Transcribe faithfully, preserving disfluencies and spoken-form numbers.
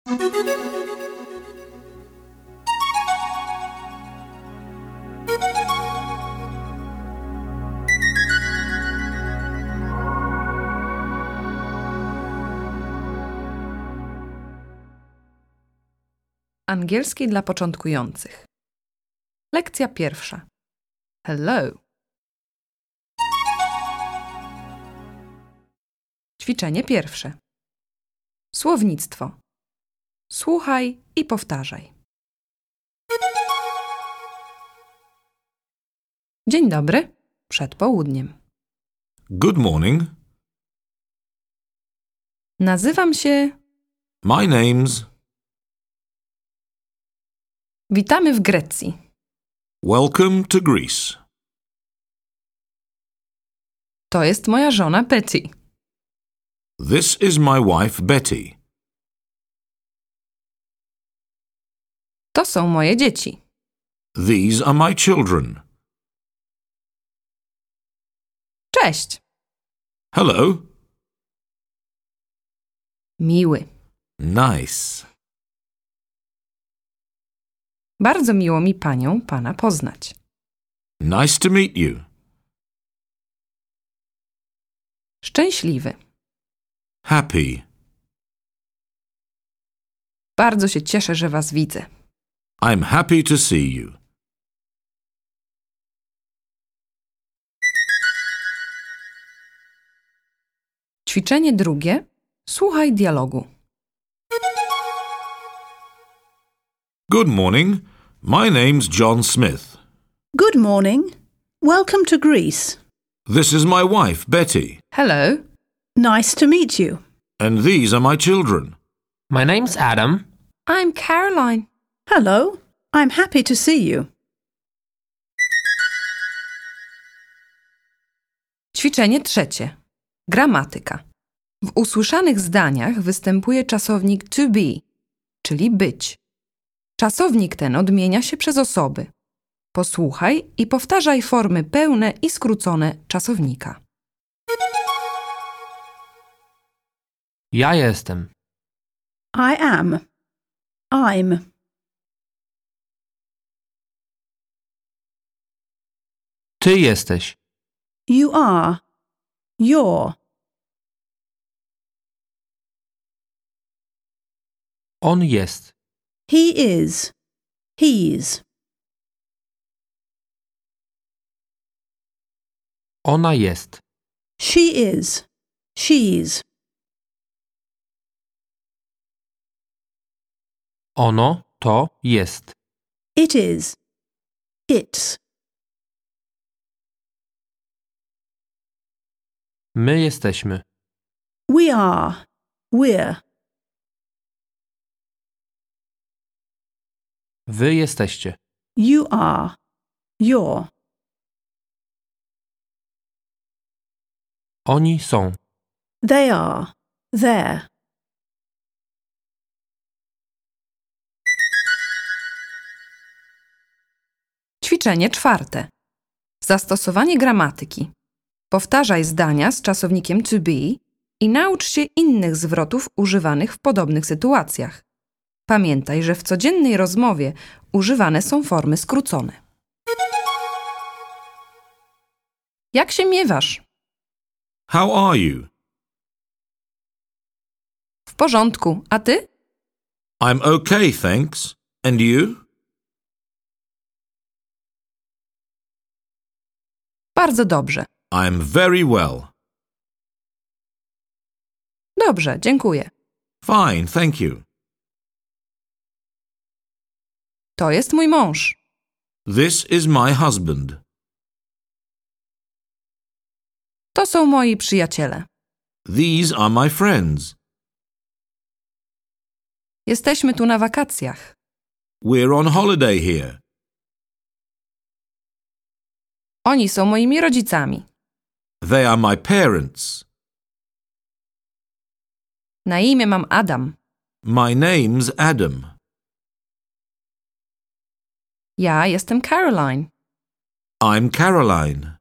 Angielski dla początkujących. Lekcja pierwsza. Hello. Ćwiczenie pierwsze. Słownictwo. Słuchaj i powtarzaj. Dzień dobry. Przed południem. Good morning. Nazywam się... My name's... Witamy w Grecji. Welcome to Greece. To jest moja żona Betty. This is my wife Betty. To są moje dzieci. These are my children. Cześć. Hello. Miły. Nice. Bardzo miło mi panią, pana poznać. Nice to meet you. Szczęśliwy. Happy. Bardzo się cieszę, że was widzę. I'm happy to see you. Ćwiczenie drugie. Słuchaj dialogu. Good morning. My name's John Smith. Good morning. Welcome to Greece. This is my wife Betty. Hello. Nice to meet you. And these are my children. My name's Adam. I'm Caroline. Hello. I'm happy to see you. Ćwiczenie trzecie. Gramatyka. W usłyszanych zdaniach występuje czasownik to be, czyli być. Czasownik ten odmienia się przez osoby. Posłuchaj i powtarzaj formy pełne i skrócone czasownika. Ja jestem. I am. I'm. Ty jesteś. You are. You're. On jest. He is. He's. Ona jest. She is. She's. Ono to jest. It is. It's. My jesteśmy. We are. We're. Wy jesteście. You are. You're. Oni są. They are. They're. Ćwiczenie czwarte. Zastosowanie gramatyki. Powtarzaj zdania z czasownikiem to be i naucz się innych zwrotów używanych w podobnych sytuacjach. Pamiętaj, że w codziennej rozmowie używane są formy skrócone. Jak się miewasz? How are you? W porządku, a ty? I'm okay, thanks. And you? Bardzo dobrze. I'm very well. Dobrze, dziękuję. Fine, thank you. To jest mój mąż. This is my husband. To są moi przyjaciele. These are my friends. Jesteśmy tu na wakacjach. We're on holiday here. Oni są moimi rodzicami. They are my parents. Na imię mam Adam. My name's Adam. Ja jestem Caroline. I'm Caroline.